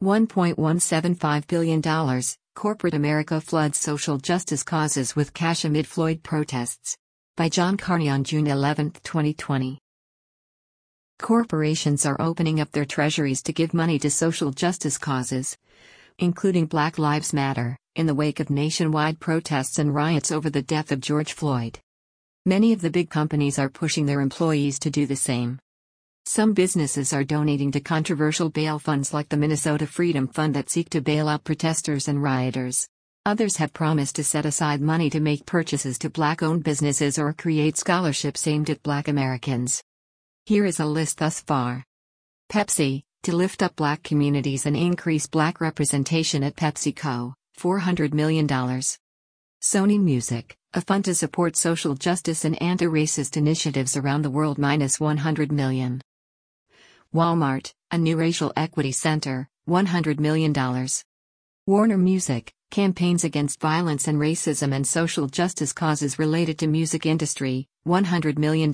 $1.175 billion, corporate America floods social justice causes with cash amid Floyd protests. By John Carney on June 11, 2020. Corporations are opening up their treasuries to give money to social justice causes, including Black Lives Matter, in the wake of nationwide protests and riots over the death of George Floyd. Many of the big companies are pushing their employees to do the same. Some businesses are donating to controversial bail funds like the Minnesota Freedom Fund that seek to bail out protesters and rioters. Others have promised to set aside money to make purchases to Black-owned businesses or create scholarships aimed at Black Americans. Here is a list thus far. Pepsi, to lift up Black communities and increase Black representation at PepsiCo, $400 million. Sony Music, a fund to support social justice and anti-racist initiatives around the world, -$100 million. Walmart, a new racial equity center, $100 million. Warner Music, campaigns against violence and racism and social justice causes related to music industry, $100 million.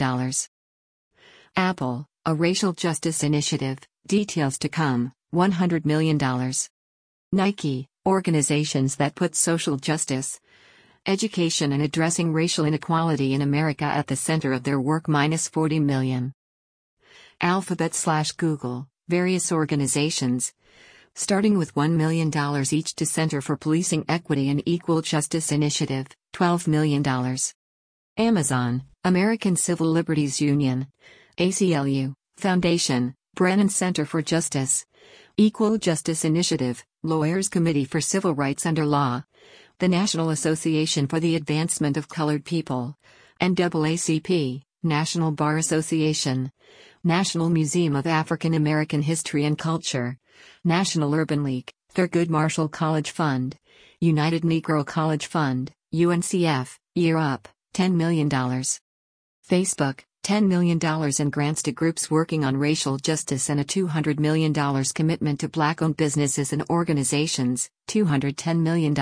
Apple, a racial justice initiative, details to come, $100 million. Nike, organizations that put social justice, education and addressing racial inequality in America at the center of their work, -$40 million. Alphabet/Google, various organizations, starting with $1 million each to Center for Policing Equity and Equal Justice Initiative, $12 million. Amazon, American Civil Liberties Union, ACLU, Foundation, Brennan Center for Justice, Equal Justice Initiative, Lawyers Committee for Civil Rights Under Law, the National Association for the Advancement of Colored People, NAACP, National Bar Association, National Museum of African American History and Culture, National Urban League, Thurgood Marshall College Fund, United Negro College Fund, UNCF, Year Up, $10 million. Facebook, $10 million in grants to groups working on racial justice and a $200 million commitment to Black-owned businesses and organizations, $210 million.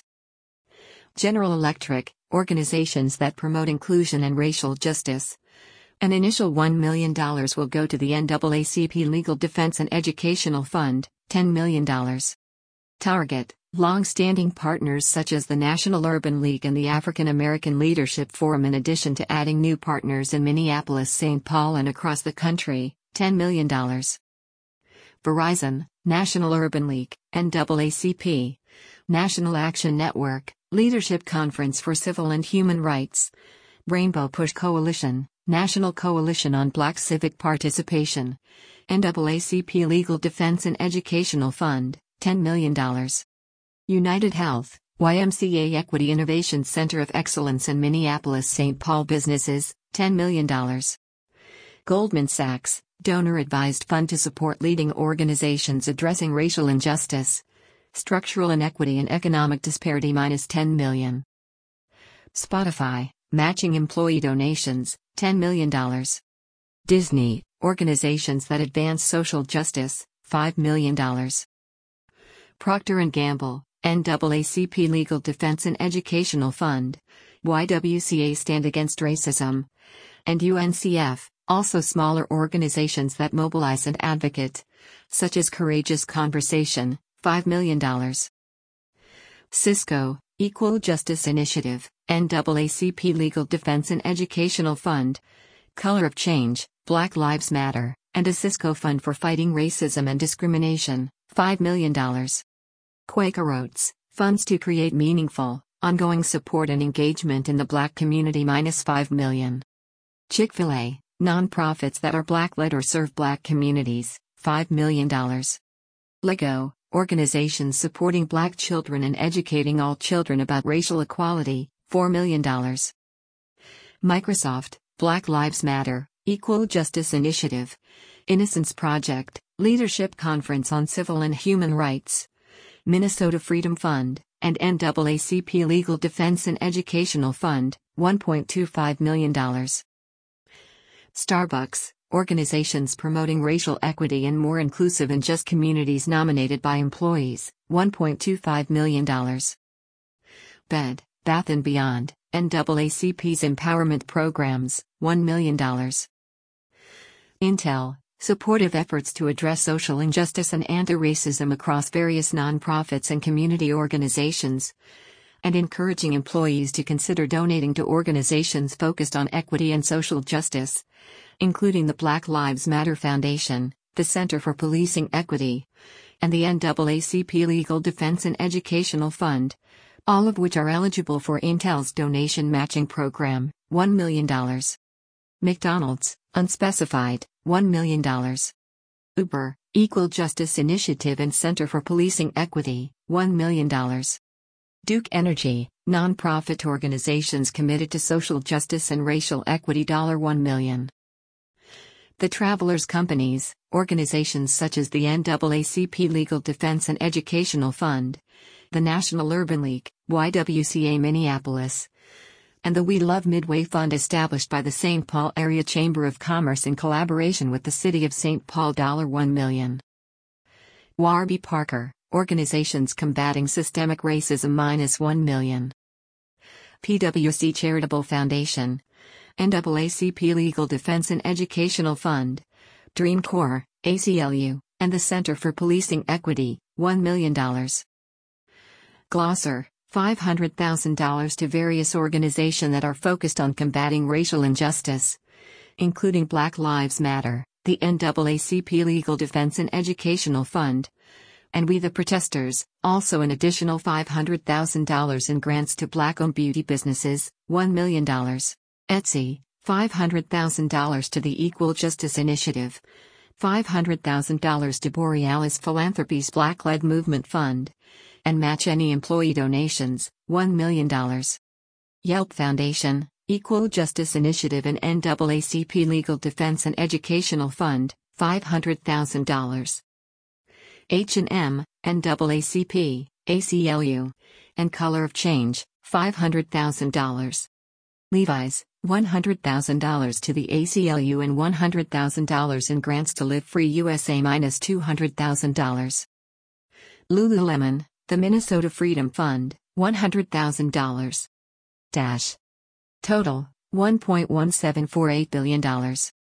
General Electric, organizations that promote inclusion and racial justice. An initial $1 million will go to the NAACP Legal Defense and Educational Fund, $10 million. Target, long-standing partners such as the National Urban League and the African American Leadership Forum, in addition to adding new partners in Minneapolis, St. Paul and across the country, $10 million. Verizon, National Urban League, NAACP, National Action Network, Leadership Conference for Civil and Human Rights, Rainbow Push Coalition, National Coalition on Black Civic Participation, NAACP Legal Defense and Educational Fund, $10 million. United Health, YMCA Equity Innovation Center of Excellence in Minneapolis, St. Paul businesses, $10 million. Goldman Sachs, donor-advised fund to support leading organizations addressing racial injustice, structural inequity and economic disparity, -$10 million. Spotify, matching employee donations, $10 million. Disney, organizations that advance social justice, $5 million. Procter & Gamble, NAACP Legal Defense and Educational Fund, YWCA Stand Against Racism, and UNCF, also smaller organizations that mobilize and advocate, such as Courageous Conversation, $5 million. Cisco, Equal Justice Initiative, NAACP Legal Defense and Educational Fund, Color of Change, Black Lives Matter, and a Cisco Fund for Fighting Racism and Discrimination, $5 million. Quaker Oats, funds to create meaningful, ongoing support and engagement in the Black community, -$5 million. Chick-fil-A, nonprofits that are Black-led or serve Black communities, $5 million. LEGO, organizations supporting Black children and educating all children about racial equality, $4 million. Microsoft, Black Lives Matter, Equal Justice Initiative, Innocence Project, Leadership Conference on Civil and Human Rights, Minnesota Freedom Fund, and NAACP Legal Defense and Educational Fund, $1.25 million. Starbucks, organizations promoting racial equity and more inclusive and just communities nominated by employees, $1.25 million. Bed Bath & Beyond, NAACP's empowerment programs, $1 million. Intel, supportive efforts to address social injustice and anti-racism across various nonprofits and community organizations, and encouraging employees to consider donating to organizations focused on equity and social justice, including the Black Lives Matter Foundation, the Center for Policing Equity, and the NAACP Legal Defense and Educational Fund, all of which are eligible for Intel's donation matching program, $1 million. McDonald's, unspecified, $1 million. Uber, Equal Justice Initiative and Center for Policing Equity, $1 million. Duke Energy, nonprofit organizations committed to social justice and racial equity, $1 million. The Travelers Companies, organizations such as the NAACP Legal Defense and Educational Fund, the National Urban League, YWCA Minneapolis, and the We Love Midway Fund established by the St. Paul Area Chamber of Commerce in collaboration with the City of St. Paul, $1 million. Warby Parker, organizations combating systemic racism, -$1 million. PwC Charitable Foundation, NAACP Legal Defense and Educational Fund, Dream Corps, ACLU, and the Center for Policing Equity, $1 million. Glosser, $500,000 to various organizations that are focused on combating racial injustice, including Black Lives Matter, the NAACP Legal Defense and Educational Fund, and We the Protesters, also an additional $500,000 in grants to Black-owned beauty businesses, $1 million. Etsy, $500,000 to the Equal Justice Initiative, $500,000 to Borealis Philanthropies Black-led Movement Fund, and match any employee donations, $1 million. Yelp Foundation, Equal Justice Initiative and NAACP Legal Defense and Educational Fund, $500,000. H&M, NAACP, ACLU, and Color of Change, $500,000. Levi's, $100,000 to the ACLU and $100,000 in grants to Live Free USA, -$200,000. Lululemon, the Minnesota Freedom Fund, $100,000. Total, $1.1748 billion.